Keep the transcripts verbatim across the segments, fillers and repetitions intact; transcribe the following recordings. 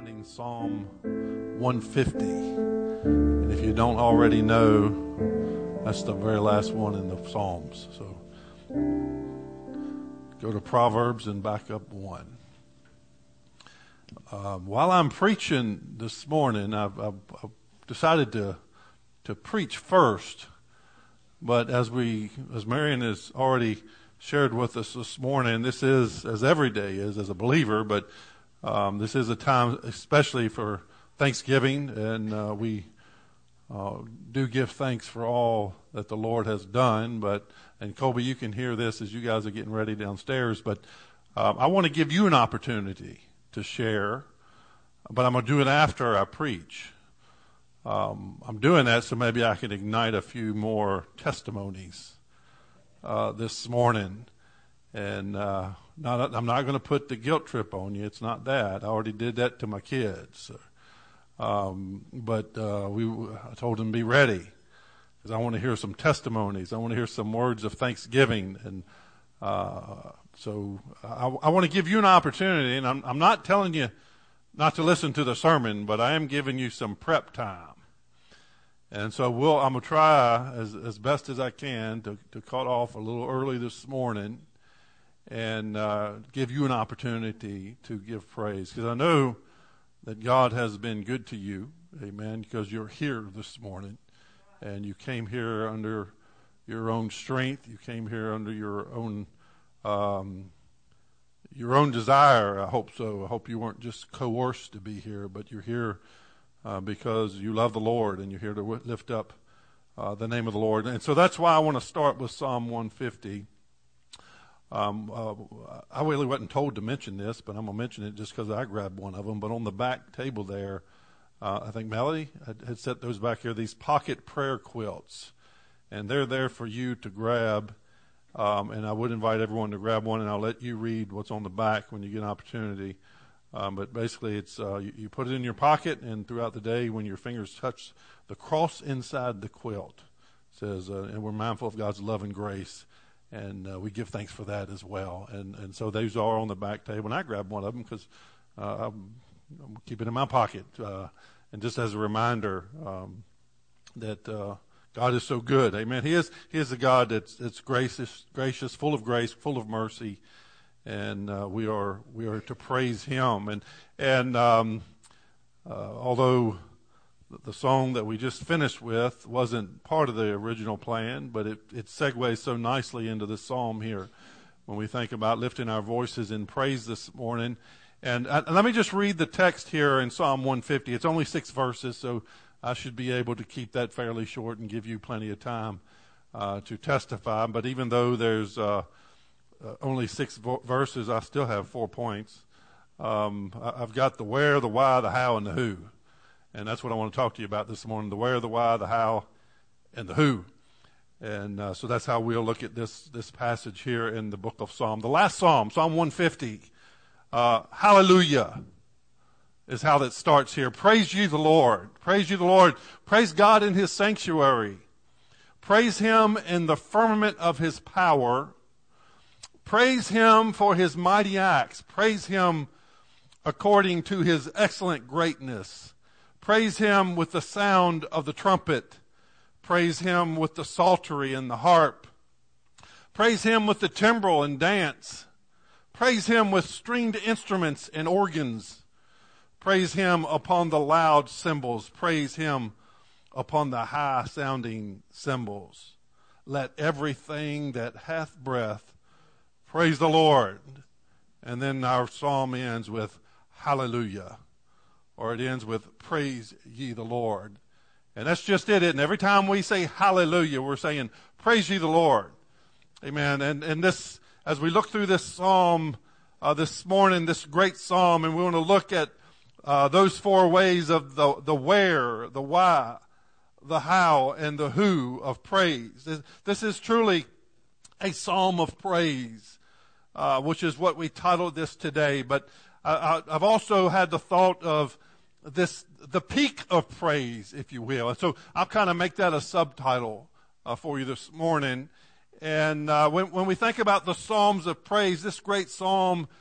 finding Psalm one fifty. And if you don't already know, that's the very last one in the Psalms. So go to Proverbs and back up one. Um, while I'm preaching this morning, I've, I've, I've decided to to preach first. But as we, as Marion has already shared with us this morning, this is, as every day is as a believer, but um, this is a time especially for Thanksgiving, and uh, we uh, do give thanks for all that the Lord has done. But, and Colby, you can hear this as you guys are getting ready downstairs, but um, I want to give you an opportunity to share, but I'm going to do it after I preach. Um, I'm doing that so maybe I can ignite a few more testimonies uh, this morning. And uh, not, I'm not going to put the guilt trip on you. It's not that. I already did that to my kids. Um, but uh, we, I told them be ready because I want to hear some testimonies. I want to hear some words of thanksgiving. And uh, so I, I want to give you an opportunity. And I'm, I'm not telling you not to listen to the sermon, but I am giving you some prep time. And so we'll, I'm going to try as, as best as I can to, to cut off a little early this morning and uh, give you an opportunity to give praise. Because I know that God has been good to you, amen, because you're here this morning. And you came here under your own strength. You came here under your own um, your own desire, I hope so. I hope you weren't just coerced to be here, but you're here uh, because you love the Lord and you're here to w- lift up uh, the name of the Lord. And so that's why I want to start with Psalm one fifty. Um, uh, I really wasn't told to mention this, but I'm going to mention it just because I grabbed one of them. But on the back table there, uh, I think Melody had, had set those back here, these pocket prayer quilts. And they're there for you to grab. Um, and I would invite everyone to grab one, and I'll let you read what's on the back when you get an opportunity. Um, but basically, it's uh, you, you put it in your pocket, and throughout the day, when your fingers touch the cross inside the quilt, it says, uh, and we're mindful of God's love and grace, and uh, we give thanks for that as well. And and so those are on the back table, and I grabbed one of them because uh, I'm, I'm keeping it in my pocket, uh, and just as a reminder um, that. Uh, God is so good, amen. He is He is a God that's, that's gracious, gracious, full of grace, full of mercy, and uh, we are we are to praise Him. And and um, uh, although the song that we just finished with wasn't part of the original plan, but it it segues so nicely into the psalm here when we think about lifting our voices in praise this morning. And, uh, and let me just read the text here in Psalm one fifty. It's only six verses, so I should be able to keep that fairly short and give you plenty of time uh, to testify. But even though there's uh, uh, only six vo- verses, I still have four points. Um, I- I've got the where, the why, the how, and the who. And that's what I want to talk to you about this morning, the where, the why, the how, and the who. And uh, so that's how we'll look at this, this passage here in the book of Psalm. The last Psalm, Psalm one fifty, uh, hallelujah. Is how that starts here. Praise ye the Lord. Praise ye the Lord. Praise God in His sanctuary. Praise Him in the firmament of His power. Praise Him for His mighty acts. Praise Him according to His excellent greatness. Praise Him with the sound of the trumpet. Praise Him with the psaltery and the harp. Praise Him with the timbrel and dance. Praise Him with stringed instruments and organs. Praise Him upon the loud cymbals. Praise Him upon the high-sounding cymbals. Let everything that hath breath praise the Lord. And then our psalm ends with hallelujah. Or it ends with praise ye the Lord. And that's just it, isn't it? Every time we say hallelujah, we're saying praise ye the Lord. Amen. And, and this, as we look through this psalm uh, this morning, this great psalm, and we want to look at Uh, those four ways of the, the where, the why, the how, and the who of praise. This, this is truly a psalm of praise, uh, which is what we titled this today. But I, I, I've also had the thought of this, the peak of praise, if you will. And so I'll kind of make that a subtitle uh, for you this morning. And uh, when, when we think about the psalms of praise, this great psalm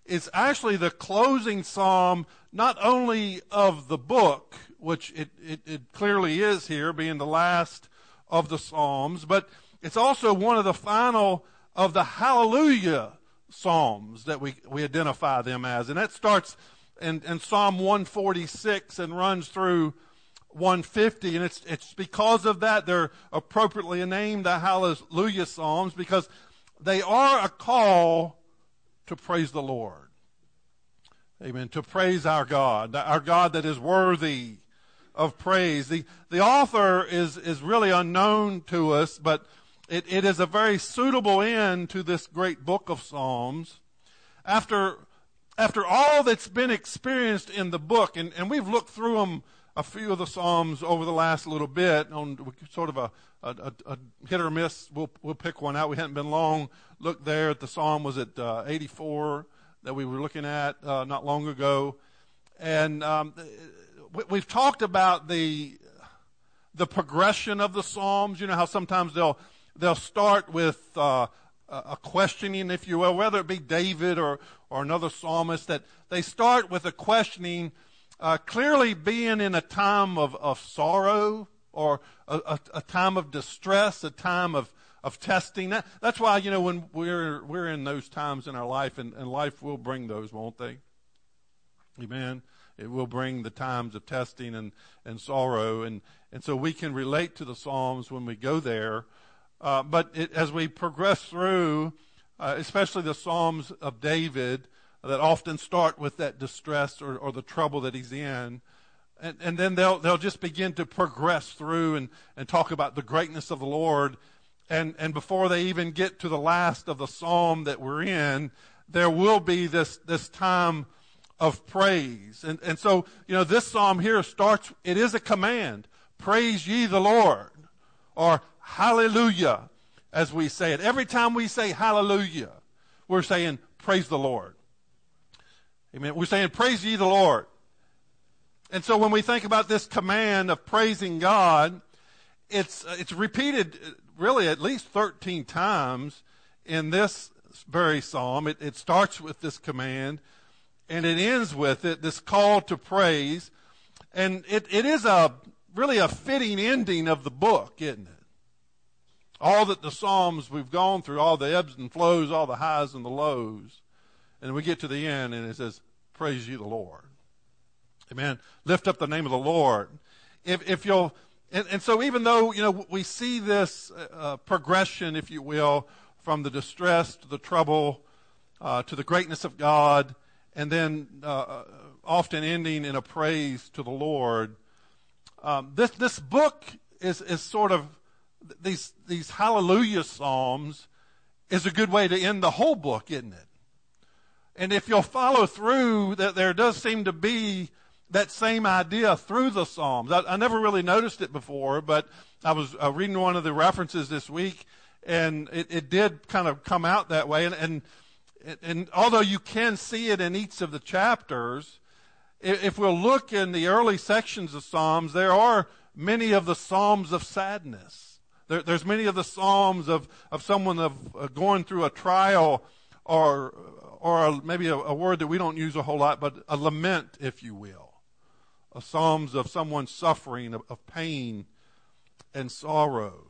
is actually the closing psalm, not only of the book, which it, it, it clearly is here, being the last of the psalms, but it's also one of the final of the hallelujah psalms that we, we identify them as. And that starts in, in Psalm one forty-six and runs through one fifty. And it's, it's because of that they're appropriately named the hallelujah psalms, because they are a call to praise the Lord. Amen. To praise our God, our God that is worthy of praise. The, the author is, is really unknown to us, but it, it is a very suitable end to this great book of Psalms. After, after all that's been experienced in the book, and, and we've looked through them, a few of the Psalms over the last little bit, on sort of a, a, a hit or miss. We'll, we'll pick one out. We hadn't been long. Look there at the Psalm, was it uh, eighty-four that we were looking at uh, not long ago. And um, we, we've talked about the the progression of the Psalms. You know how sometimes they'll they'll start with uh, a questioning, if you will, whether it be David or, or another psalmist, that they start with a questioning, uh, clearly being in a time of, of sorrow or a, a, a time of distress, a time of, of testing. That, that's why, you know, when we're we're in those times in our life, and, and life will bring those, won't they? Amen. It will bring the times of testing and, and sorrow. And, and so we can relate to the Psalms when we go there. Uh, but it, as we progress through, uh, especially the Psalms of David, that often start with that distress or, or the trouble that he's in, and, and then they'll they'll just begin to progress through and, and talk about the greatness of the Lord. And and before they even get to the last of the psalm that we're in, there will be this this time of praise. And and so, you know, this psalm here starts, it is a command. Praise ye the Lord, or hallelujah, as we say it. Every time we say hallelujah, we're saying praise the Lord. Amen. We're saying praise ye the Lord. And so when we think about this command of praising God, it's it's repeated really at least thirteen times in this very psalm. It, it starts with this command, and it ends with it, this call to praise. And it, it is a really a fitting ending of the book, isn't it? All that the Psalms we've gone through, all the ebbs and flows, all the highs and the lows. And we get to the end, and it says, praise ye the Lord. Amen. Lift up the name of the Lord. If, if you'll, and, and so even though, you know, we see this uh, progression, if you will, from the distress to the trouble, uh, to the greatness of God, and then uh, often ending in a praise to the Lord, um, this this book is is sort of, these these hallelujah psalms is a good way to end the whole book, isn't it? And if you'll follow through, that there does seem to be that same idea through the Psalms. I, I never really noticed it before, but I was uh, reading one of the references this week, and it, it did kind of come out that way. And, and and although you can see it in each of the chapters, if, if we'll look in the early sections of Psalms, there are many of the Psalms of sadness. There, there's many of the Psalms of, of someone of uh, going through a trial, or or a, maybe a, a word that we don't use a whole lot, but a lament, if you will. A Psalms of someone suffering, of, of pain and sorrow.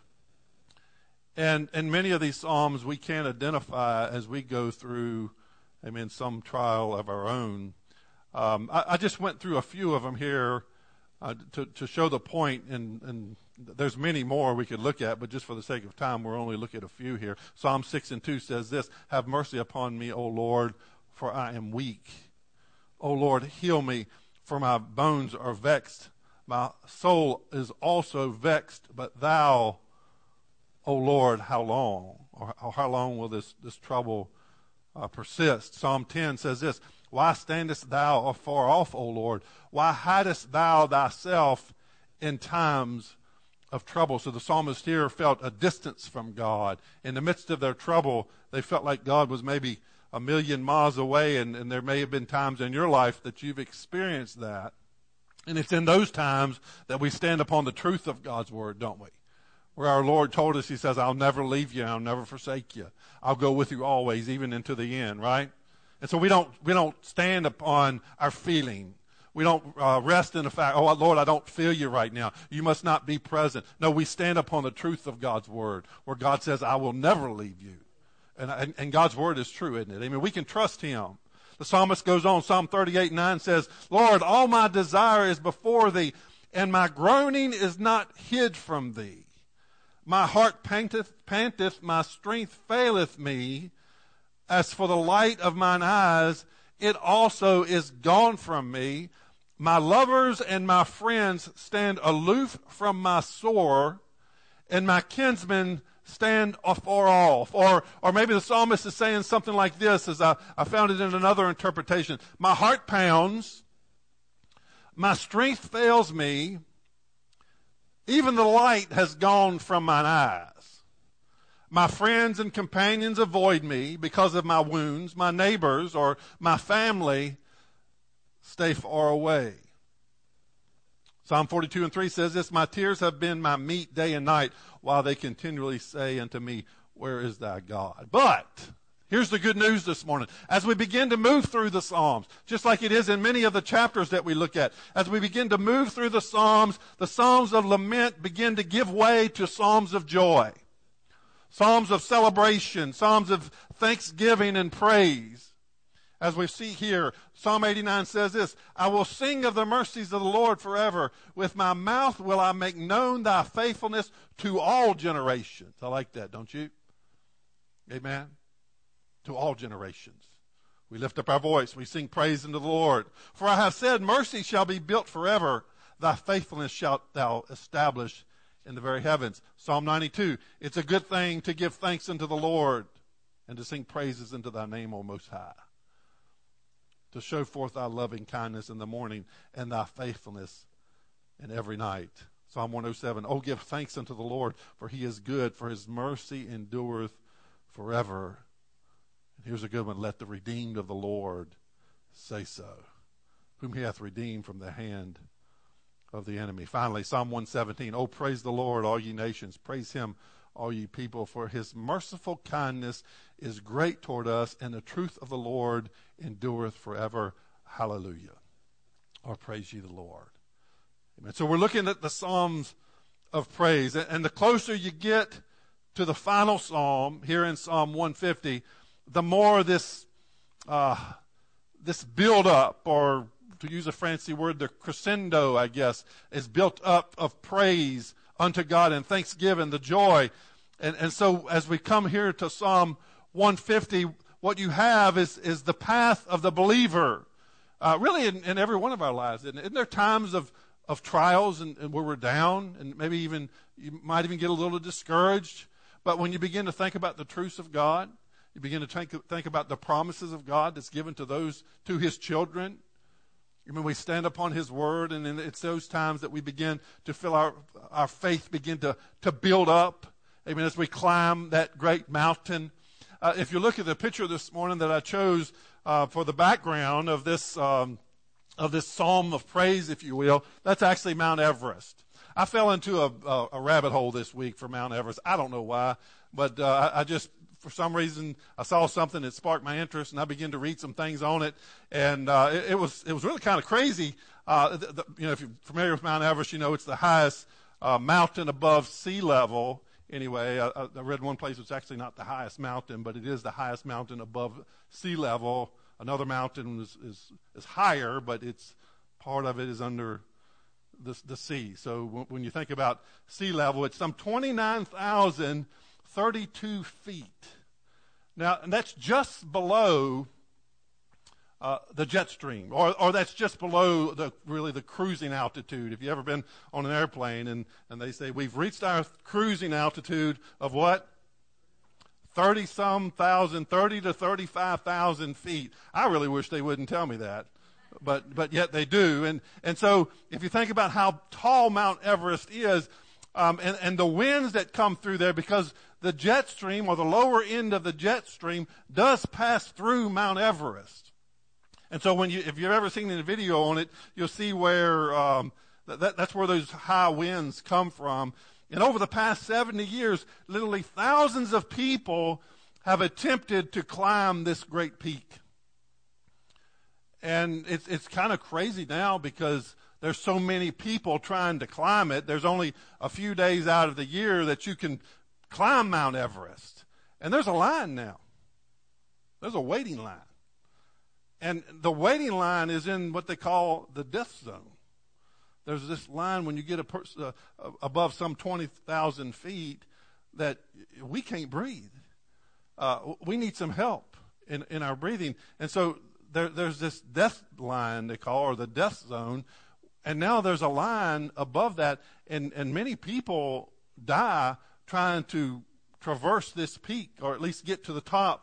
And and many of these Psalms we can identify as we go through, I mean, some trial of our own. Um, I, I just went through a few of them here uh, to, to show the point, and, and there's many more we could look at, but just for the sake of time, we're only looking at a few here. Psalm six and two says this, have mercy upon me, O Lord, for I am weak. O Lord, heal me, for my bones are vexed. My soul is also vexed, but thou, O Lord, how long? Or, or how long will this, this trouble uh, persist? Psalm ten says this, why standest thou afar off, O Lord? Why hidest thou thyself in times of trouble? So the psalmist here felt a distance from God. In the midst of their trouble, they felt like God was maybe a million miles away, and, and there may have been times in your life that you've experienced that. And it's in those times that we stand upon the truth of God's word, don't we? Where our Lord told us, he says, I'll never leave you, I'll never forsake you. I'll go with you always, even into the end, right? And so we don't, we don't stand upon our feeling. We don't uh, rest in the fact, oh, Lord, I don't feel you right now. You must not be present. No, we stand upon the truth of God's word, where God says, I will never leave you. And, and, and God's word is true, isn't it? I mean, we can trust him. The psalmist goes on, Psalm thirty-eight nine says, Lord, all my desire is before thee, and my groaning is not hid from thee. My heart panteth, panteth, my strength faileth me. As for the light of mine eyes, it also is gone from me. My lovers and my friends stand aloof from my sore, and my kinsmen stand afar off. Or, or maybe the psalmist is saying something like this, as I, I found it in another interpretation. My heart pounds, my strength fails me, even the light has gone from mine eyes. My friends and companions avoid me because of my wounds. My neighbors or my family stay far away. Psalm forty-two and three says this, my tears have been my meat day and night, while they continually say unto me, where is thy God? But here's the good news this morning. As we begin to move through the Psalms, just like it is in many of the chapters that we look at, as we begin to move through the Psalms, the Psalms of lament begin to give way to Psalms of joy. Psalms of celebration, Psalms of thanksgiving and praise. As we see here, Psalm eighty-nine says this, I will sing of the mercies of the Lord forever. With my mouth will I make known thy faithfulness to all generations. I like that, don't you? Amen. To all generations. We lift up our voice. We sing praise unto the Lord. For I have said, mercy shall be built forever. Thy faithfulness shalt thou establish in the very heavens. Psalm ninety-two, it's a good thing to give thanks unto the Lord and to sing praises unto thy name, O Most High. To show forth thy loving kindness in the morning and thy faithfulness in every night. Psalm one oh seven, oh, give thanks unto the Lord, for he is good, for his mercy endureth forever. And here's a good one, let the redeemed of the Lord say so, whom he hath redeemed from the hand of the enemy. Finally, Psalm one seventeen, oh, praise the Lord, all ye nations. Praise him, all ye people, for his merciful kindness is great toward us, and the truth of the Lord endureth forever. Hallelujah. Or praise ye the Lord. Amen. So we're looking at the Psalms of praise, and the closer you get to the final Psalm here in Psalm one fifty, the more this uh, this build up, or to use a fancy word, the crescendo, I guess, is built up of praise unto God and thanksgiving, the joy. And, and so as we come here to Psalm one fifty, what you have is, is the path of the believer. Uh, really in, in every one of our lives. Isn't, isn't there times of, of trials and, and where we're down, and maybe even, you might even get a little discouraged. But when you begin to think about the truths of God, you begin to think, think about the promises of God that's given to those, to his children. I mean, we stand upon his word, and it's those times that we begin to feel our our faith begin to, to build up. I mean, as we climb that great mountain. Uh, if you look at the picture this morning that I chose uh, for the background of this um, of this psalm of praise, if you will, that's actually Mount Everest. I fell into a, a, a rabbit hole this week for Mount Everest. I don't know why, but uh, I, I just, for some reason, I saw something that sparked my interest, and I began to read some things on it, and uh, it, it was it was really kind of crazy. Uh, the, the, you know, if you're familiar with Mount Everest, you know it's the highest uh, mountain above sea level. Anyway, I, I read one place it's actually not the highest mountain, but it is the highest mountain above sea level. Another mountain is is, is higher, but it's part of it is under the, the sea. So w- when you think about sea level, it's some twenty-nine thousand thirty-two feet. Now, and that's just below uh, the jet stream, or, or that's just below the really the cruising altitude. If you've ever been on an airplane and, and they say, we've reached our cruising altitude of what? thirty some thousand, thirty to thirty-five thousand feet. I really wish they wouldn't tell me that. But, but yet they do. And, and so if you think about how tall Mount Everest is, Um, and, and the winds that come through there, because the jet stream, or the lower end of the jet stream, does pass through Mount Everest. And so when you, if you've ever seen a video on it, you'll see where, um, that, that's where those high winds come from. And over the past seventy years, literally thousands of people have attempted to climb this great peak. And it's, it's kind of crazy now because there's so many people trying to climb it. There's only a few days out of the year that you can climb Mount Everest. And there's a line now. There's a waiting line. And the waiting line is in what they call the death zone. There's this line when you get a pers- uh, above some twenty thousand feet that we can't breathe. Uh, we need some help in, in our breathing. And so there, there's this death line they call, or the death zone. And now there's a line above that, and, and many people die trying to traverse this peak, or at least get to the top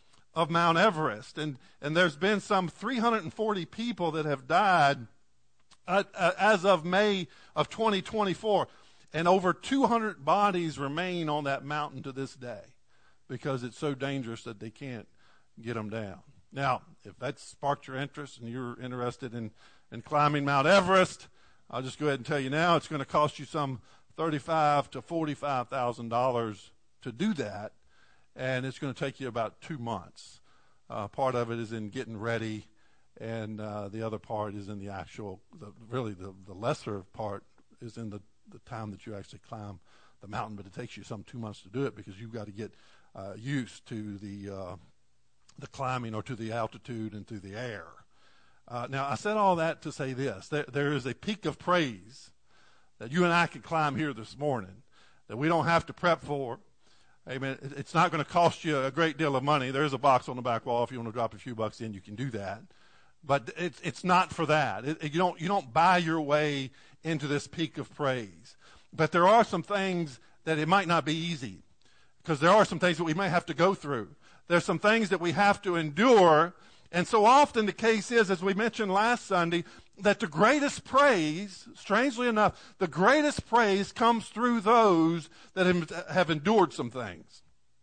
of Mount Everest. And, and there's been some three hundred forty people that have died uh, uh, as of May of twenty twenty-four. And over two hundred bodies remain on that mountain to this day because it's so dangerous that they can't get them down. Now, if that sparked your interest and you're interested in, in climbing Mount Everest, I'll just go ahead and tell you now it's going to cost you some thirty-five thousand to forty-five thousand dollars to do that. And it's going to take you about two months. Uh, part of it is in getting ready, and uh, the other part is in the actual, the, really the, the lesser part is in the, the time that you actually climb the mountain. But it takes you some two months to do it because you've got to get uh, used to the uh, the climbing, or to the altitude and to the air. Uh, now, I said all that to say this. There, there is a peak of praise that you and I can climb here this morning that we don't have to prep for. Amen. It's not going to cost you a great deal of money. There's a box on the back wall. If you want to drop a few bucks in, you can do that. But it's, it's not for that. It, it, you don't, you don't buy your way into this peak of praise. But there are some things that it might not be easy, because there are some things that we may have to go through. There's some things that we have to endure. And so often the case is, as we mentioned last Sunday, that the greatest praise, strangely enough, the greatest praise comes through those that have endured some things,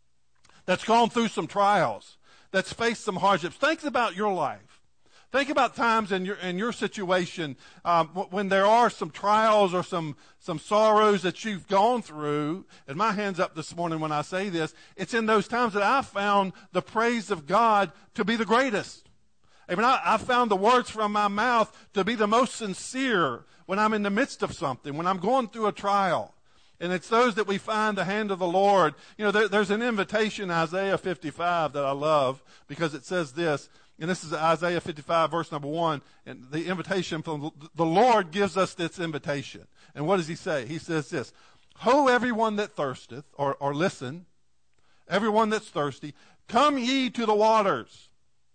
that's gone through some trials, that's faced some hardships. Think about your life. Think about times in your in your situation um, when there are some trials or some some sorrows that you've gone through. And my hand's up this morning when I say this. It's in those times that I found the praise of God to be the greatest. I mean, I, I found the words from my mouth to be the most sincere when I'm in the midst of something, when I'm going through a trial. And it's those that we find the hand of the Lord. You know, there, there's an invitation in Isaiah fifty-five that I love, because it says this, and this is Isaiah fifty-five, verse number one, and the invitation from the Lord gives us this invitation. And what does he say? He says this: Ho, everyone that thirsteth, or, or listen, everyone that's thirsty, come ye to the waters.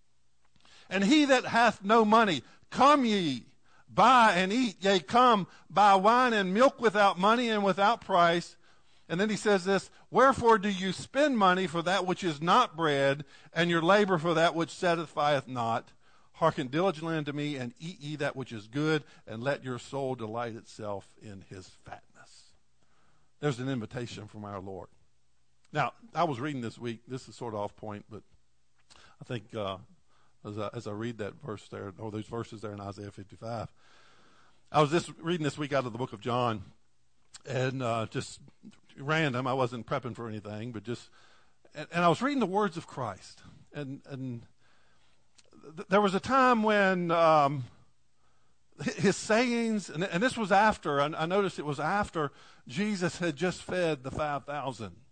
And he that hath no money, come ye, buy and eat. Yea, come, buy wine and milk without money and without price. And then he says this: Wherefore do you spend money for that which is not bread, and your labor for that which satisfieth not? Hearken diligently unto me, and eat ye that which is good, and let your soul delight itself in his fatness. There's an invitation from our Lord. Now, I was reading this week, this is sort of off point, but I think uh, as, I, as I read that verse there, or those verses there in Isaiah fifty-five, I was just reading this week out of the book of John, and uh, just random, I wasn't prepping for anything, but just, and, and I was reading the words of Christ. And, and th- there was a time when um, his sayings, and, and this was after, I, I noticed it was after Jesus had just fed the five thousand.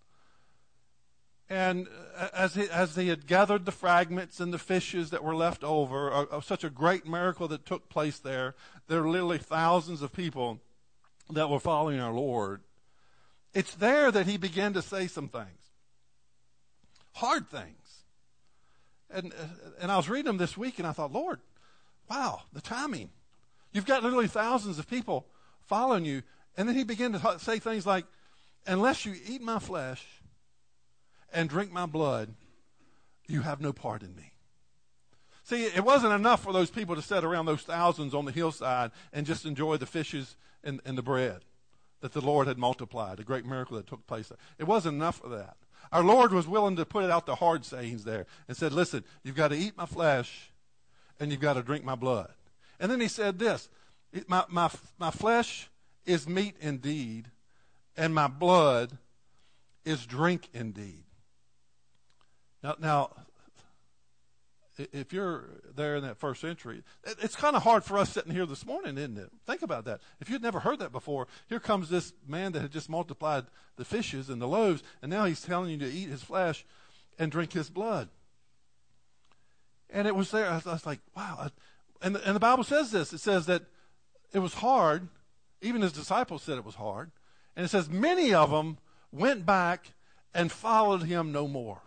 And as he, as they had gathered the fragments and the fishes that were left over of, of such a great miracle that took place there, there were literally thousands of people that were following our Lord. It's there that he began to say some things, hard things. And and I was reading them this week, and I thought, Lord, wow, the timing. You've got literally thousands of people following you. And then he began to say things like, unless you eat my flesh and drink my blood, you have no part in me. See, it wasn't enough for those people to sit around those thousands on the hillside and just enjoy the fishes and, and the bread that the Lord had multiplied, a great miracle that took place there. It wasn't enough for that. Our Lord was willing to put out the hard sayings there and said, listen, you've got to eat my flesh and you've got to drink my blood. And then he said this, my, my, my flesh is meat indeed, and my blood is drink indeed. Now, now, if you're there in that first century, it's kind of hard for us sitting here this morning, isn't it? Think about that. If you'd never heard that before, here comes this man that had just multiplied the fishes and the loaves, and now he's telling you to eat his flesh and drink his blood. And it was there. I was, I was like, wow. And, and the Bible says this. It says that it was hard. Even his disciples said it was hard. And it says many of them went back and followed him no more.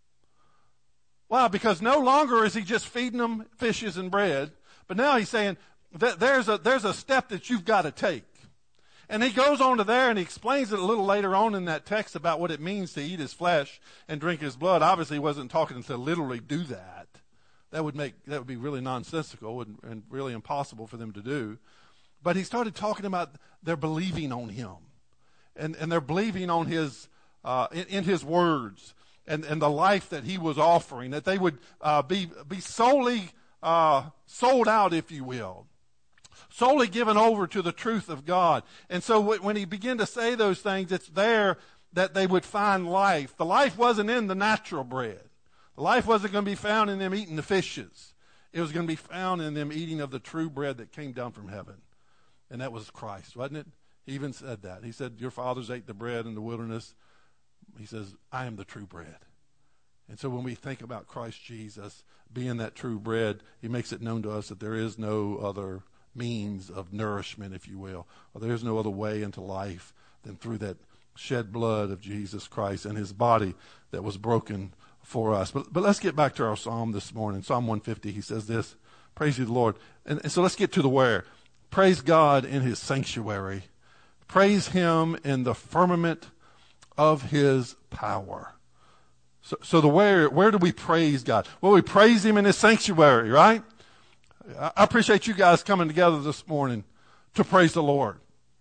Why? Because no longer is he just feeding them fishes and bread, but now he's saying that there's a, there's a step that you've got to take. And he goes on to there and he explains it a little later on in that text about what it means to eat his flesh and drink his blood. Obviously he wasn't talking to literally do that. That would make, that would be really nonsensical and, and really impossible for them to do. But he started talking about their believing on him and, and their believing on his, uh, in, in his words. And, and the life that he was offering, that they would uh, be be solely uh, sold out, if you will, solely given over to the truth of God. And so w- when he began to say those things, it's there that they would find life. The life wasn't in the natural bread. The life wasn't going to be found in them eating the fishes. It was going to be found in them eating of the true bread that came down from heaven. And that was Christ, wasn't it? He even said that. He said, your fathers ate the bread in the wilderness. He says, I am the true bread. And so when we think about Christ Jesus being that true bread, he makes it known to us that there is no other means of nourishment, if you will, or there is no other way into life than through that shed blood of Jesus Christ and his body that was broken for us. But, but let's get back to our psalm this morning. Psalm one fifty, he says this, praise you, the Lord. And, and so let's get to the where. Praise God in his sanctuary. Praise him in the firmament of his power. So, so the where, where do we praise God? Well, we praise him in his sanctuary, right? I appreciate you guys coming together this morning to praise the Lord.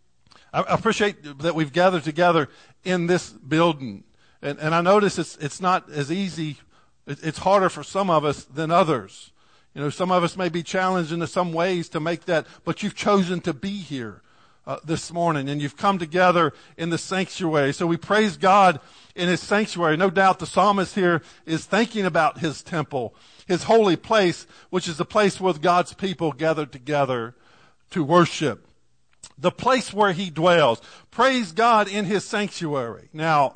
I appreciate that we've gathered together in this building. And, and I notice it's, it's not as easy. It's harder for some of us than others. You know, some of us may be challenged in some ways to make that, but you've chosen to be here. Uh, this morning, and you've come together in the sanctuary. So we praise God in his sanctuary. No doubt the psalmist here is thinking about his temple, his holy place, which is the place where God's people gathered together to worship. The place where he dwells. Praise God in his sanctuary. Now,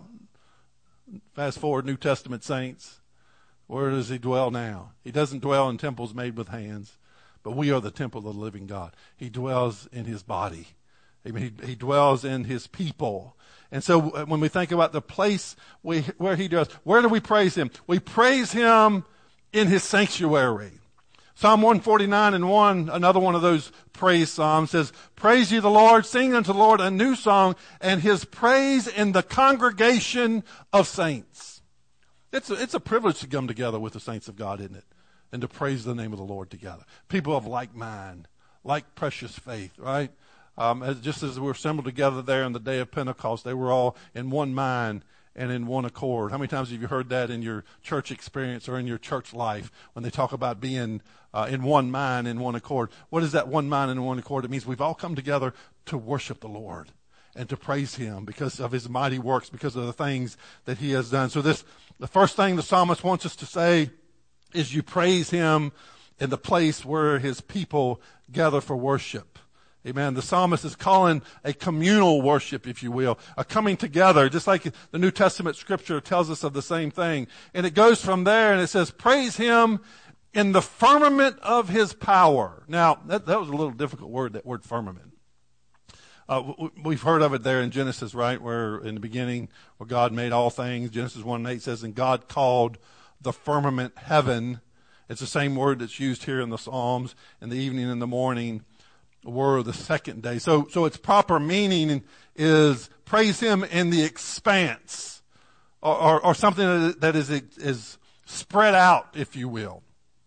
fast forward, New Testament saints. Where does he dwell now? He doesn't dwell in temples made with hands, but we are the temple of the living God. He dwells in his body. He, he dwells in his people. And so when we think about the place we, where he does, where do we praise him? We praise him in his sanctuary. Psalm one forty-nine and one, another one of those praise psalms says, praise ye the Lord, sing unto the Lord a new song, and his praise in the congregation of saints. It's a, it's a privilege to come together with the saints of God, isn't it? And to praise the name of the Lord together. People of like mind, like precious faith, right? Um, as, just as we were assembled together there on the day of Pentecost, they were all in one mind and in one accord. How many times have you heard that in your church experience or in your church life when they talk about being uh, in one mind and one accord? What is that one mind and one accord? It means we've all come together to worship the Lord and to praise him because of his mighty works, because of the things that he has done. So this, the first thing the psalmist wants us to say is you praise him in the place where his people gather for worship. Amen. The psalmist is calling a communal worship, if you will, a coming together, just like the New Testament scripture tells us of the same thing. And it goes from there and it says, praise him in the firmament of his power. Now, that, that was a little difficult word, that word firmament. Uh, we've heard of it there in Genesis, right? Where in the beginning, where God made all things. Genesis one and eight says, and God called the firmament heaven. It's the same word that's used here in the Psalms, in the evening and the morning were the second day. So, so its proper meaning is praise him in the expanse, or, or, or something that is, is spread out, if you will.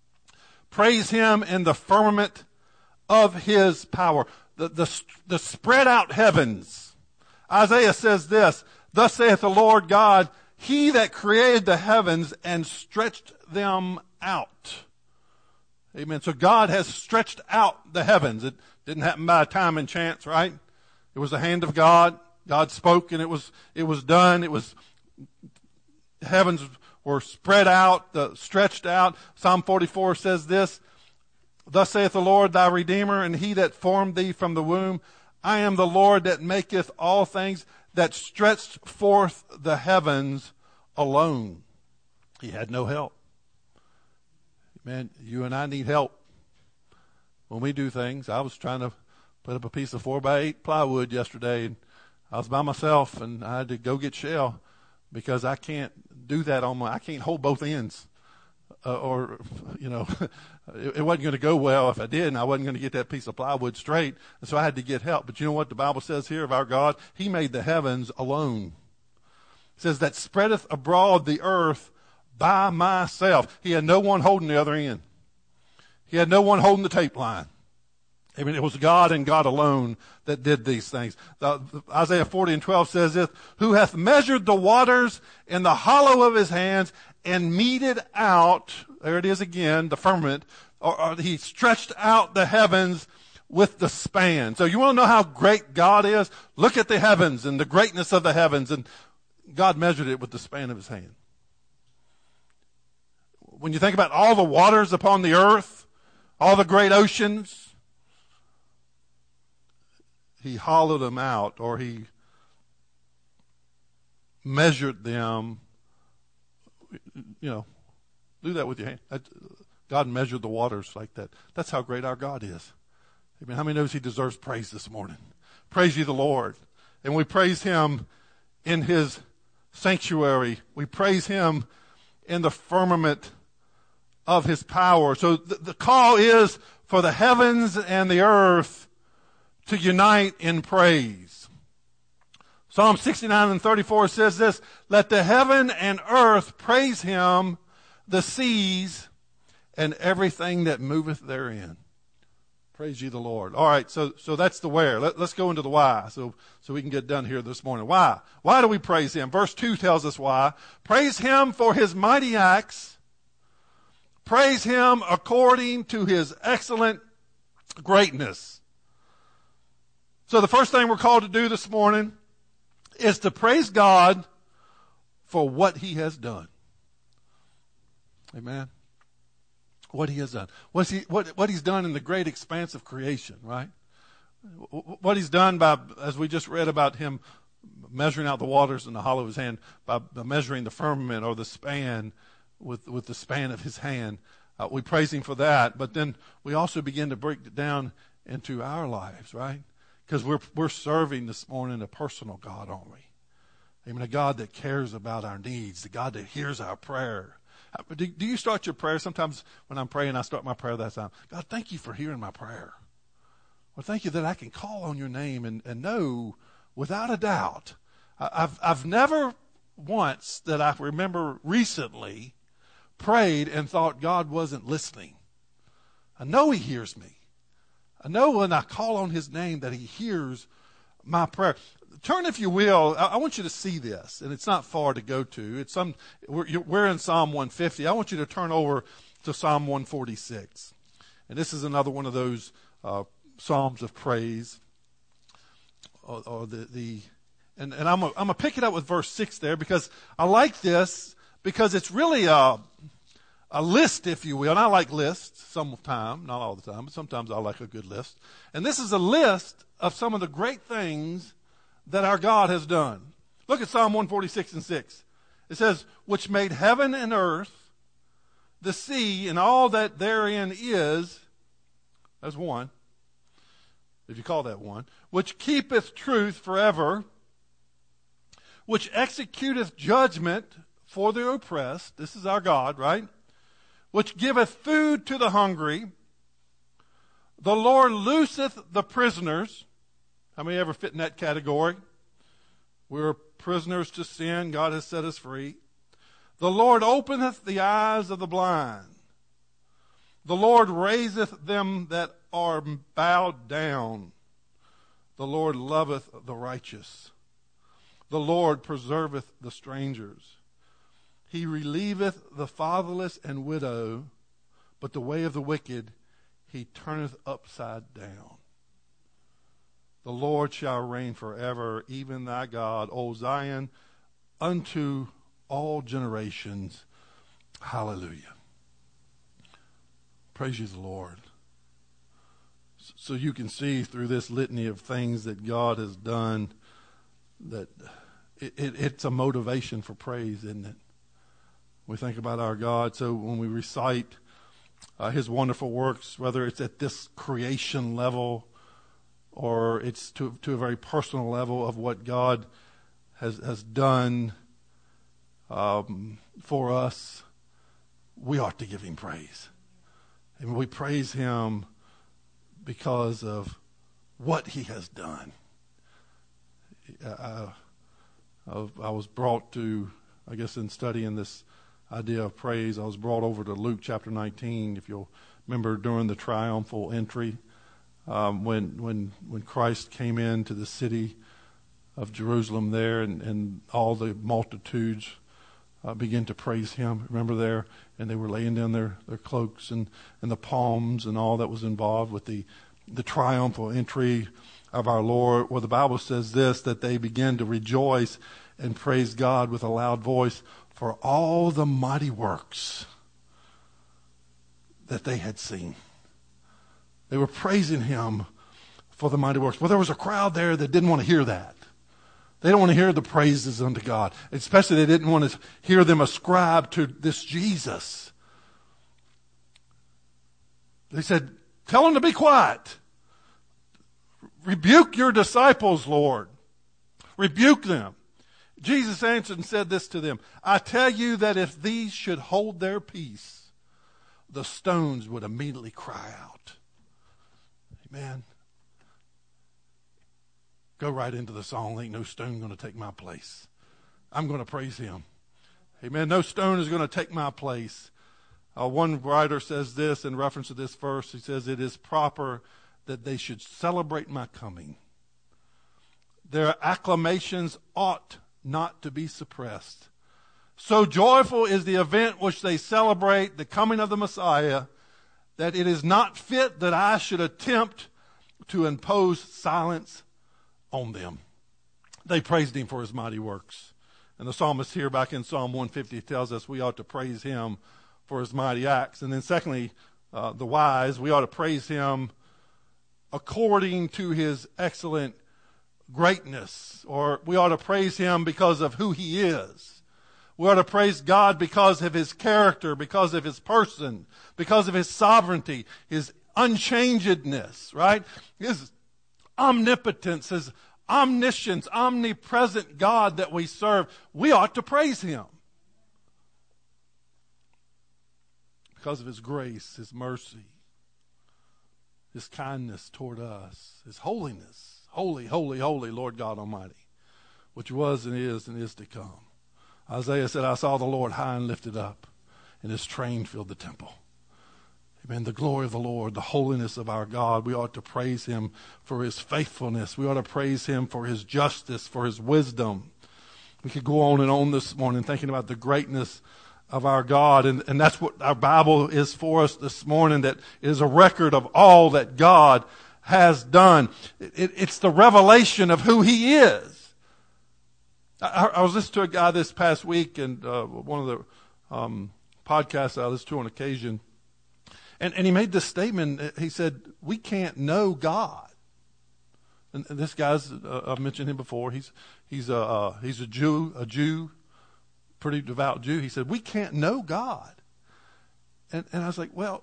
Praise him in the firmament of his power. The, the, the spread out heavens. Isaiah says this, thus saith the Lord God, he that created the heavens and stretched them out. Amen. So God has stretched out the heavens. It didn't happen by time and chance, right? It was the hand of God. God spoke and it was, it was done. It was, heavens were spread out, uh, stretched out. Psalm forty-four says this, thus saith the Lord thy Redeemer, and he that formed thee from the womb. I am the Lord that maketh all things, that stretched forth the heavens alone. He had no help. Man, you and I need help when we do things. I was trying to put up a piece of four by eight plywood yesterday, and I was by myself, and I had to go get shell because I can't do that on my, I can't hold both ends. Uh, or, you know, it, it wasn't going to go well if I did, and I wasn't going to get that piece of plywood straight, and so I had to get help. But you know what the Bible says here of our God? He made the heavens alone. It says, that spreadeth abroad the earth by myself. He had no one holding the other end. He had no one holding the tape line. I mean, it was God and God alone that did these things. The, Isaiah forty and twelve says this, who hath measured the waters in the hollow of his hands and meted out, there it is again, the firmament, or, or he stretched out the heavens with the span. So you want to know how great God is? Look at the heavens and the greatness of the heavens, and God measured it with the span of his hand. When you think about all the waters upon the earth, all the great oceans, he hollowed them out, or he measured them. You know, do that with your hand. God measured the waters like that. That's how great our God is. I mean, how many knows he deserves praise this morning? Praise ye the Lord. And we praise him in his sanctuary. We praise him in the firmament of his power. So the, the call is for the heavens and the earth to unite in praise. Psalm sixty-nine and thirty-four says this, let the heaven and earth praise him, the seas and everything that moveth therein. Praise ye the Lord. All right, so so that's the where. Let, let's go into the why, so so we can get done here this morning. Why? Why do we praise him? Verse two tells us why. Praise him for his mighty acts. Praise him according to his excellent greatness. So the first thing we're called to do this morning is to praise God for what he has done. Amen. What he has done. What's he, what, what he's done in the great expanse of creation, right? What he's done by, as we just read about him measuring out the waters in the hollow of his hand, by measuring the firmament or the span with, with the span of his hand. Uh, we praise him for that, but then we also begin to break it down into our lives, right? Because we're, we're serving this morning a personal God, aren't we? I mean, a God that cares about our needs, the God that hears our prayer. Do, do you start your prayer? Sometimes when I'm praying, I start my prayer that time. God, thank you for hearing my prayer. Well, thank you that I can call on your name and, and know without a doubt. I've, I've never once that I remember recently prayed and thought God wasn't listening. I know he hears me. I know when I call on his name that he hears my prayer. Turn, if you will, I, I want you to see this, and it's not far to go to. It's some. We're, we're in Psalm one fifty. I want you to turn over to Psalm one forty-six. And this is another one of those uh, Psalms of praise. Or, or the, the and, and I'm going to pick it up with verse six there, because I like this, because it's really a, a list, if you will. And I like lists sometimes, not all the time, but sometimes I like a good list. And this is a list of some of the great things that our God has done. Look at Psalm one forty-six and six. It says, which made heaven and earth, the sea, and all that therein is. That's one, if you call that one. Which keepeth truth forever, which executeth judgment for the oppressed. This is our God, right? Which giveth food to the hungry. The Lord looseth the prisoners. How many ever fit in that category? We're prisoners to sin. God has set us free. The Lord openeth the eyes of the blind. The Lord raiseth them that are bowed down. The Lord loveth the righteous. The Lord preserveth the strangers. He relieveth the fatherless and widow, but the way of the wicked he turneth upside down. The Lord shall reign forever, even thy God, O Zion, unto all generations. Hallelujah. Praise you, the Lord. So you can see through this litany of things that God has done that it, it, it's a motivation for praise, isn't it? We think about our God. So when we recite uh, his wonderful works, whether it's at this creation level or it's to, to a very personal level of what God has, has done um, for us, we ought to give him praise. And we praise him because of what he has done. I, I, I was brought to, I guess in studying this idea of praise, I was brought over to Luke chapter nineteen, if you'll remember during the triumphal entry, um, when when when Christ came into the city of Jerusalem there, and, and all the multitudes uh, began to praise him. Remember there? And they were laying down their, their cloaks and, and the palms and all that was involved with the, the triumphal entry of our Lord. Well, the Bible says this, that they began to rejoice and praise God with a loud voice for all the mighty works that they had seen. They were praising him for the mighty works. Well, there was a crowd there that didn't want to hear that. They don't want to hear the praises unto God. Especially they didn't want to hear them ascribe to this Jesus. They said, tell them to be quiet. Rebuke your disciples, Lord. Rebuke them. Jesus answered and said this to them, I tell you that if these should hold their peace, the stones would immediately cry out. Amen. Go right into the song. Ain't no stone going to take my place. I'm going to praise him. Amen. No stone is going to take my place. Uh, one writer says this in reference to this verse. He says, it is proper that they should celebrate my coming. Their acclamations ought not to be suppressed. So joyful is the event which they celebrate, the coming of the Messiah, that it is not fit that I should attempt to impose silence on them. They praised him for his mighty works. And the psalmist here back in Psalm one fifty tells us we ought to praise him for his mighty acts. And then secondly, uh, the wise, we ought to praise him according to his excellent greatness. Or we ought to praise him because of who he is. We ought to praise God because of his character, because of his person, because of his sovereignty, his unchangedness, right? His omnipotence, his omniscience, omnipresent God that we serve. We ought to praise him because of his grace, his mercy, his kindness toward us, his holiness. Holy, holy, holy Lord God Almighty, which was and is and is to come. Isaiah said, I saw the Lord high and lifted up, and his train filled the temple. Amen. The glory of the Lord, the holiness of our God. We ought to praise him for his faithfulness. We ought to praise him for his justice, for his wisdom. We could go on and on this morning thinking about the greatness of our God. And, and that's what our Bible is for us this morning, that is a record of all that God has done. It, it's the revelation of who he is. I, I was listening to a guy this past week, and uh, one of the um, podcasts I listened to on occasion, And, and he made this statement. He said, we can't know God. And, and this guy's, uh, I've mentioned him before. He's, he's a, uh, he's a Jew, a Jew, pretty devout Jew. He said, we can't know God. And, and I was like, well,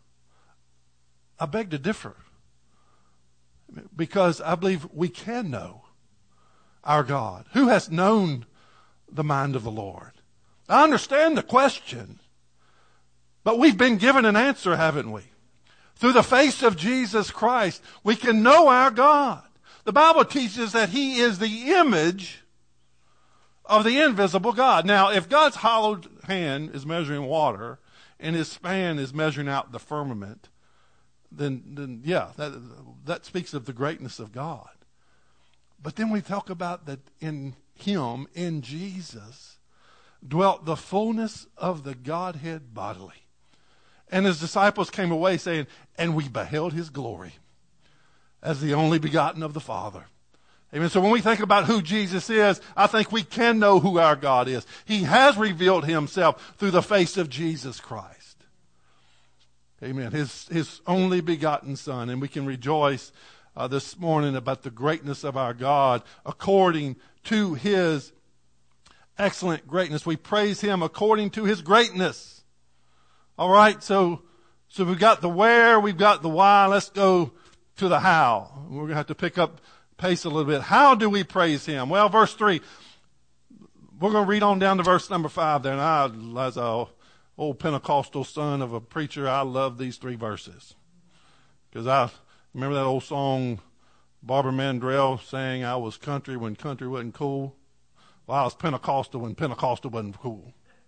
I beg to differ. Because I believe we can know our God. Who has known the mind of the Lord? I understand the question. But we've been given an answer, haven't we? Through the face of Jesus Christ, we can know our God. The Bible teaches that he is the image of the invisible God. Now, if God's hollowed hand is measuring water and his span is measuring out the firmament, then, then yeah, that, that speaks of the greatness of God. But then we talk about that in him, in Jesus, dwelt the fullness of the Godhead bodily. And his disciples came away saying, and we beheld his glory as the only begotten of the Father. Amen. So when we think about who Jesus is, I think we can know who our God is. He has revealed himself through the face of Jesus Christ. Amen. His, his only begotten Son. And we can rejoice uh, this morning about the greatness of our God according to his excellent greatness. We praise him according to his greatness. All right. So, so we've got the where, we've got the why. Let's go to the how. We're going to have to pick up pace a little bit. How do we praise him? Well, verse three. We're going to read on down to verse number five there. And I, as a old Pentecostal son of a preacher, I love these three verses. Because I remember that old song Barbara Mandrell sang, I was country when country wasn't cool. Well, I was Pentecostal when Pentecostal wasn't cool.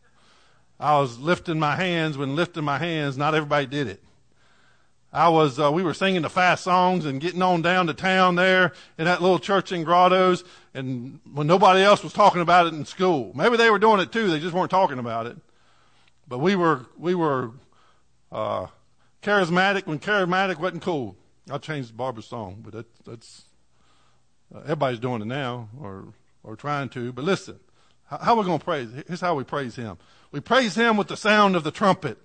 I was lifting my hands when lifting my hands, not everybody did it. I was, uh, we were singing the fast songs and getting on down to town there in that little church in Grottoes, and when nobody else was talking about it in school. Maybe they were doing it too, they just weren't talking about it. But we were, we were, uh, charismatic when charismatic wasn't cool. I changed Barbara's song, but that, that's, uh, everybody's doing it now, or, or trying to. But listen, how, how are we going to praise? Here's how we praise him. We praise him with the sound of the trumpet.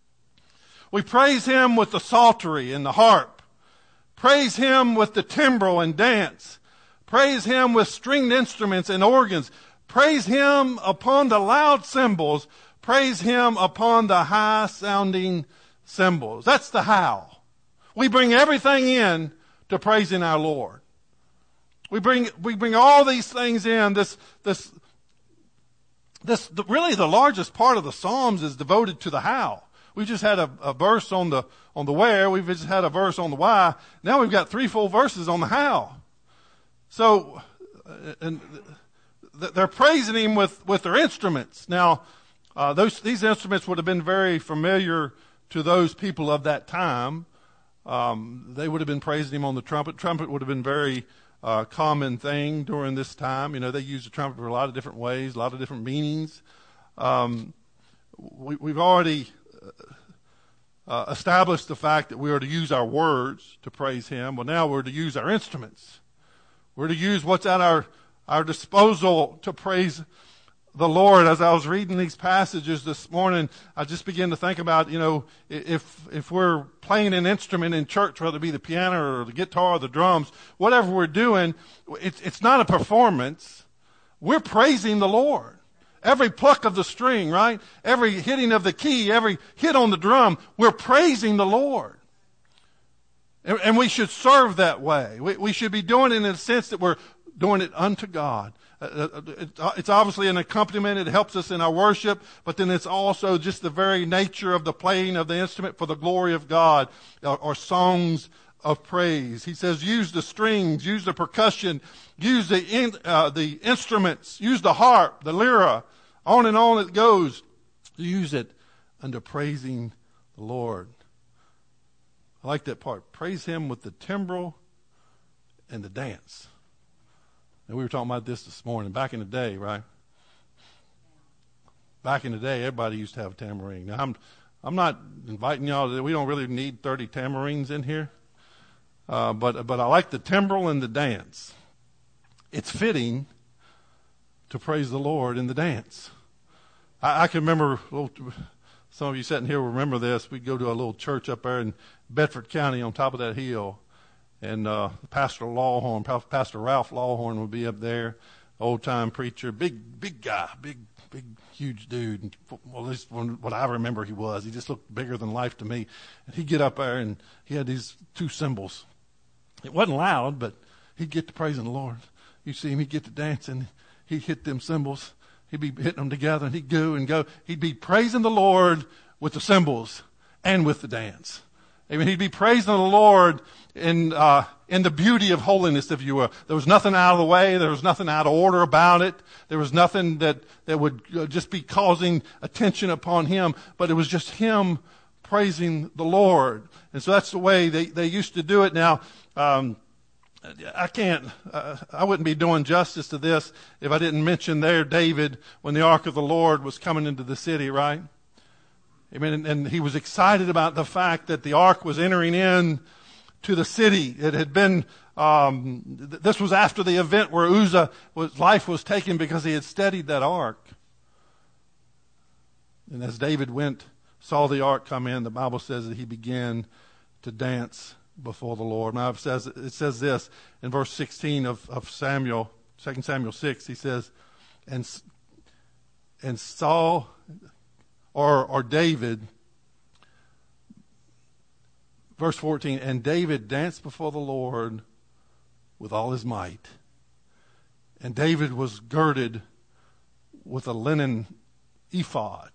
We praise him with the psaltery and the harp. Praise him with the timbrel and dance. Praise him with stringed instruments and organs. Praise him upon the loud cymbals. Praise him upon the high sounding cymbals. That's the how. We bring everything in to praising our Lord. We bring, we bring all these things in. This, this, this, the, really the largest part of the Psalms is devoted to the how. We just had a, a verse on the, on the where. We've just had a verse on the why. Now we've got three full verses on the how. So, and they're praising him with, with their instruments. Now, uh, those, these instruments would have been very familiar to those people of that time. Um, they would have been praising him on the trumpet. Trumpet would have been very, uh, common thing during this time. You know, they used the trumpet for a lot of different ways, a lot of different meanings. Um, we, we've already, Uh, established the fact that we are to use our words to praise him. Well, now we're to use our instruments. We're to use what's at our, our disposal to praise the Lord. As I was reading these passages this morning, I just began to think about, you know, if, if we're playing an instrument in church, whether it be the piano or the guitar or the drums, whatever we're doing, it's, it's not a performance. We're praising the Lord. Every pluck of the string, right? Every hitting of the key, every hit on the drum, we're praising the Lord. And, and we should serve that way. We, we should be doing it in the sense that we're doing it unto God. Uh, it, it's obviously an accompaniment. It helps us in our worship, but then it's also just the very nature of the playing of the instrument for the glory of God, or, or songs of praise. He says, use the strings, use the percussion, use the in, uh, the instruments, use the harp, the lyra, on and on it goes. Use it unto praising the Lord. I like that part. Praise him with the timbrel and the dance. And we were talking about this this morning. Back in the day, right? Back in the day, everybody used to have a tambourine. Now, I'm, I'm not inviting y'all to, we don't really need thirty tambourines in here. Uh, but, but I like the timbrel and the dance. It's fitting to praise the Lord in the dance. I, I can remember, little, some of you sitting here will remember this. We'd go to a little church up there in Bedford County on top of that hill. And, uh, Pastor Lawhorn, Pastor Ralph Lawhorn would be up there, old time preacher, big, big guy, big, big, huge dude. Well, at least what I remember he was. He just looked bigger than life to me. And he'd get up there and he had these two cymbals. It wasn't loud, but he'd get to praising the Lord. You see him, he'd get to dancing. He'd hit them cymbals. He'd be hitting them together and he'd go and go. He'd be praising the Lord with the cymbals and with the dance. I mean, he'd be praising the Lord in, uh, in the beauty of holiness, if you will. There was nothing out of the way. There was nothing out of order about it. There was nothing that, that would just be causing attention upon him, but it was just him praising the Lord. And so that's the way they, they used to do it. Now, um, I can't, uh, I wouldn't be doing justice to this if I didn't mention there David when the ark of the Lord was coming into the city, right? Amen. And, and he was excited about the fact that the ark was entering in to the city. It had been Um, th- this was after the event where Uzzah, was, life was taken because he had steadied that ark. And as David went, saw the ark come in, the Bible says that he began to dance before the Lord. Now it says, it says this in verse sixteen of, of Samuel, Second Samuel six. He says, and and Saul or or David, verse fourteen, and David danced before the Lord with all his might. And David was girded with a linen ephod.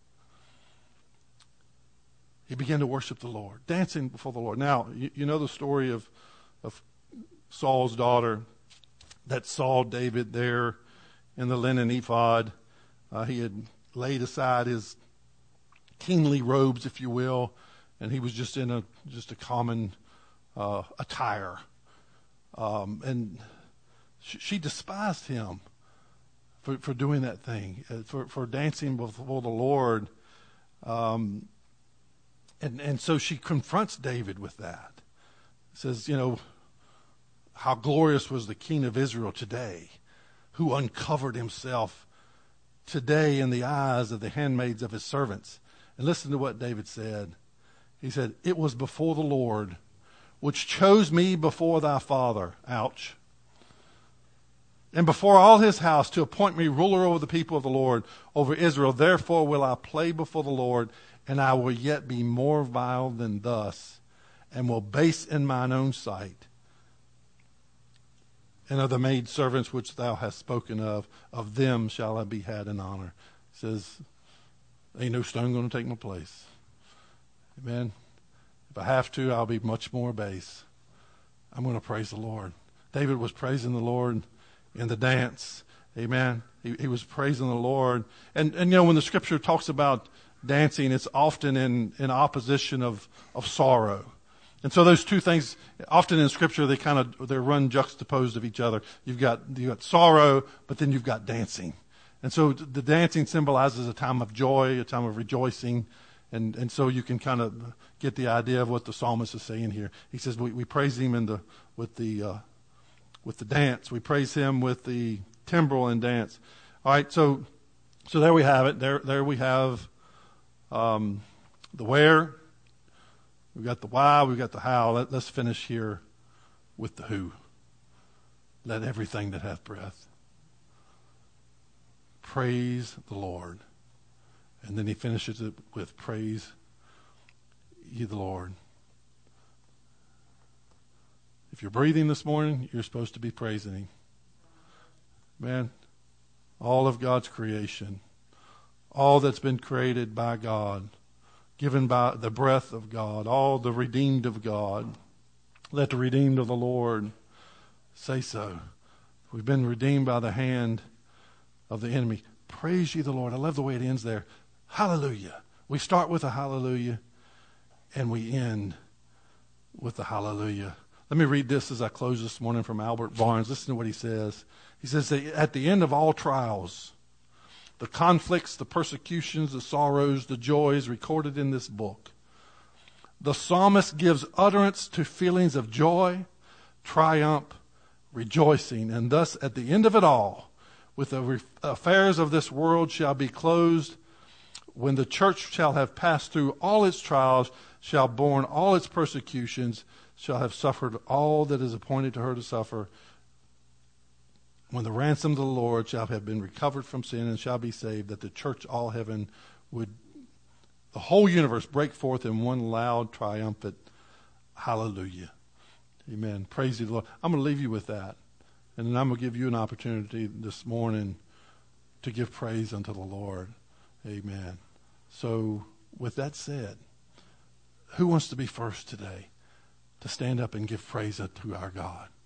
He began to worship the Lord, dancing before the Lord. Now, you, you know the story of, of Saul's daughter that saw David there in the linen ephod. Uh, he had laid aside his kingly robes, if you will, and he was just in a just a common uh, attire. Um, and she, she despised him for, for doing that thing, uh, for, for dancing before the Lord. Um, and, and so she confronts David with that. Says, you know, how glorious was the King of Israel today, who uncovered himself today in the eyes of the handmaids of his servants. And listen to what David said. He said, it was before the Lord, which chose me before thy father, ouch, and before all his house to appoint me ruler over the people of the Lord, over Israel. Therefore will I play before the Lord, and I will yet be more vile than thus, and will base in mine own sight. And of the maid servants which thou hast spoken of, of them shall I be had in honor. He says, ain't no stone going to take my place. Amen. If I have to, I'll be much more base. I'm going to praise the Lord. David was praising the Lord in the dance. Amen. He, he was praising the Lord. And, and you know, when the scripture talks about dancing, it's often in, in opposition of, of sorrow. And so those two things, often in scripture, they kind of, they run juxtaposed of each other. You've got, you've got sorrow, but then you've got dancing. And so the dancing symbolizes a time of joy, a time of rejoicing. And, and so you can kind of get the idea of what the psalmist is saying here. He says, we, we praise him in the, with the, uh, with the dance. We praise him with the timbrel and dance. All right. So, so there we have it. There, there we have, um, the where. We've got the why. We've got the how. Let, let's finish here with the who. Let everything that hath breath praise the Lord. And then he finishes it with praise ye the Lord. If you're breathing this morning, you're supposed to be praising him. Man, all of God's creation, all that's been created by God, given by the breath of God, all the redeemed of God, let the redeemed of the Lord say so. We've been redeemed by the hand of the enemy. Praise ye the Lord. I love the way it ends there. Hallelujah. We start with a hallelujah and we end with a hallelujah. Let me read this as I close this morning from Albert Barnes. Listen to what he says. He says that at the end of all trials, the conflicts, the persecutions, the sorrows, the joys recorded in this book, the psalmist gives utterance to feelings of joy, triumph, rejoicing, and thus at the end of it all, with the affairs of this world shall be closed, when the church shall have passed through all its trials, shall borne all its persecutions, shall have suffered all that is appointed to her to suffer, when the ransom of the Lord shall have been recovered from sin and shall be saved, that the church, all heaven, would, the whole universe, break forth in one loud, triumphant hallelujah. Amen. Praise the Lord. I'm going to leave you with that. And then I'm going to give you an opportunity this morning to give praise unto the Lord. Amen. So with that said, who wants to be first today to stand up and give praise unto our God?